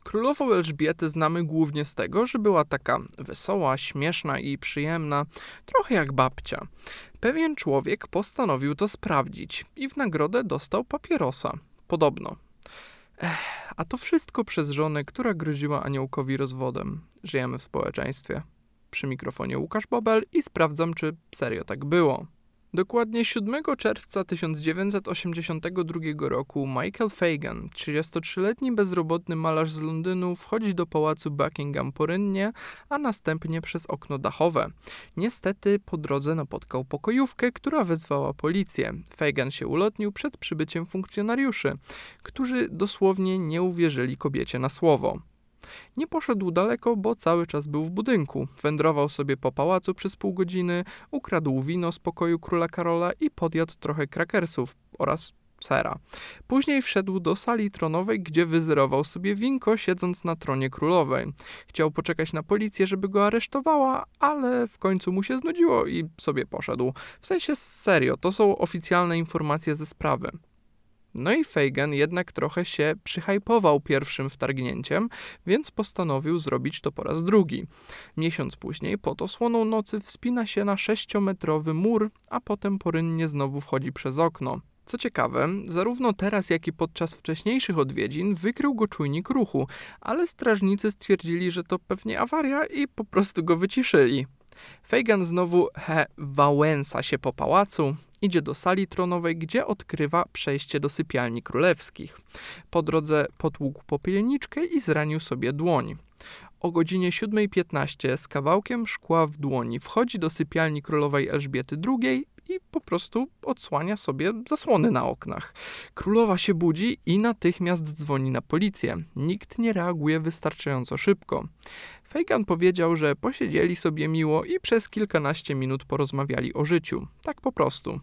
Królową Elżbietę znamy głównie z tego, że była taka wesoła, śmieszna i przyjemna, trochę jak babcia. Pewien człowiek postanowił to sprawdzić i w nagrodę dostał papierosa. Podobno. A to wszystko przez żonę, która groziła aniołkowi rozwodem. Żyjemy w społeczeństwie. Przy mikrofonie Łukasz Bobel i sprawdzam, czy serio tak było. Dokładnie 7 czerwca 1982 roku Michael Fagan, 33-letni bezrobotny malarz z Londynu, wchodzi do pałacu Buckingham porynnie, a następnie przez okno dachowe. Niestety po drodze napotkał pokojówkę, która wezwała policję. Fagan się ulotnił przed przybyciem funkcjonariuszy, którzy dosłownie nie uwierzyli kobiecie na słowo. Nie poszedł daleko, bo cały czas był w budynku. Wędrował sobie po pałacu przez pół godziny, ukradł wino z pokoju króla Karola i podjadł trochę krakersów oraz sera. Później wszedł do sali tronowej, gdzie wyzerował sobie winko, siedząc na tronie królowej. Chciał poczekać na policję, żeby go aresztowała, ale w końcu mu się znudziło i sobie poszedł. W sensie serio, to są oficjalne informacje ze sprawy. No i Fagan jednak trochę się przyhypował pierwszym wtargnięciem, więc postanowił zrobić to po raz drugi. Miesiąc później pod osłoną nocy wspina się na 6-metrowy mur, a potem porynnie znowu wchodzi przez okno. Co ciekawe, zarówno teraz, jak i podczas wcześniejszych odwiedzin wykrył go czujnik ruchu, ale strażnicy stwierdzili, że to pewnie awaria i po prostu go wyciszyli. Fagan znowu wałęsa się po pałacu. Idzie do sali tronowej, gdzie odkrywa przejście do sypialni królewskich. Po drodze potłukł popielniczkę i zranił sobie dłoń. O godzinie 7:15 z kawałkiem szkła w dłoni wchodzi do sypialni królowej Elżbiety II i po prostu odsłania sobie zasłony na oknach. Królowa się budzi i natychmiast dzwoni na policję. Nikt nie reaguje wystarczająco szybko. Fagan powiedział, że posiedzieli sobie miło i przez kilkanaście minut porozmawiali o życiu. Tak po prostu.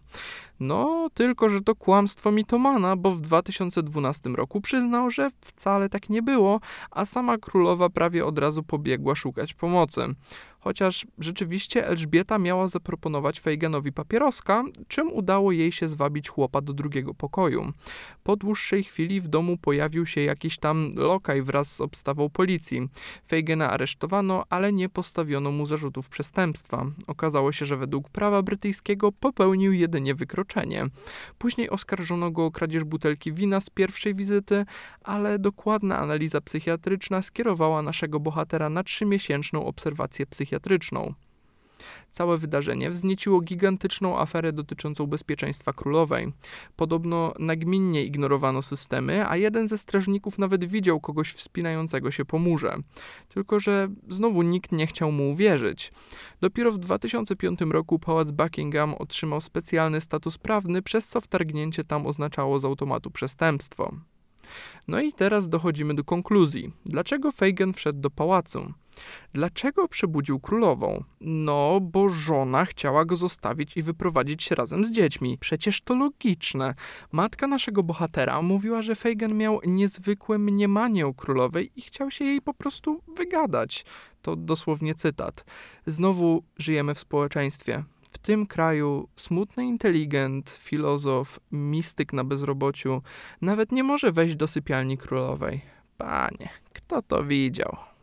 No, tylko że to kłamstwo mitomana, bo w 2012 roku przyznał, że wcale tak nie było, a sama królowa prawie od razu pobiegła szukać pomocy. Chociaż rzeczywiście Elżbieta miała zaproponować Faganowi papieroska, czym udało jej się zwabić chłopa do drugiego pokoju. Po dłuższej chwili w domu pojawił się jakiś tam lokaj wraz z obstawą policji. Fagana aresztowano, ale nie postawiono mu zarzutów przestępstwa. Okazało się, że według prawa brytyjskiego popełnił jedynie wykroczenie. Później oskarżono go o kradzież butelki wina z pierwszej wizyty, ale dokładna analiza psychiatryczna skierowała naszego bohatera na 3-miesięczną obserwację psychiatryczną. Całe wydarzenie wznieciło gigantyczną aferę dotyczącą bezpieczeństwa królowej. Podobno nagminnie ignorowano systemy, a jeden ze strażników nawet widział kogoś wspinającego się po murze. Tylko że znowu nikt nie chciał mu uwierzyć. Dopiero w 2005 roku pałac Buckingham otrzymał specjalny status prawny, przez co wtargnięcie tam oznaczało z automatu przestępstwo. No i teraz dochodzimy do konkluzji. Dlaczego Fagan wszedł do pałacu? Dlaczego przebudził królową? No, bo żona chciała go zostawić i wyprowadzić się razem z dziećmi. Przecież to logiczne. Matka naszego bohatera mówiła, że Fagan miał niezwykłe mniemanie o królowej i chciał się jej po prostu wygadać. To dosłownie cytat. Znowu żyjemy w społeczeństwie. W tym kraju smutny inteligent, filozof, mistyk na bezrobociu nawet nie może wejść do sypialni królowej. Panie, kto to widział?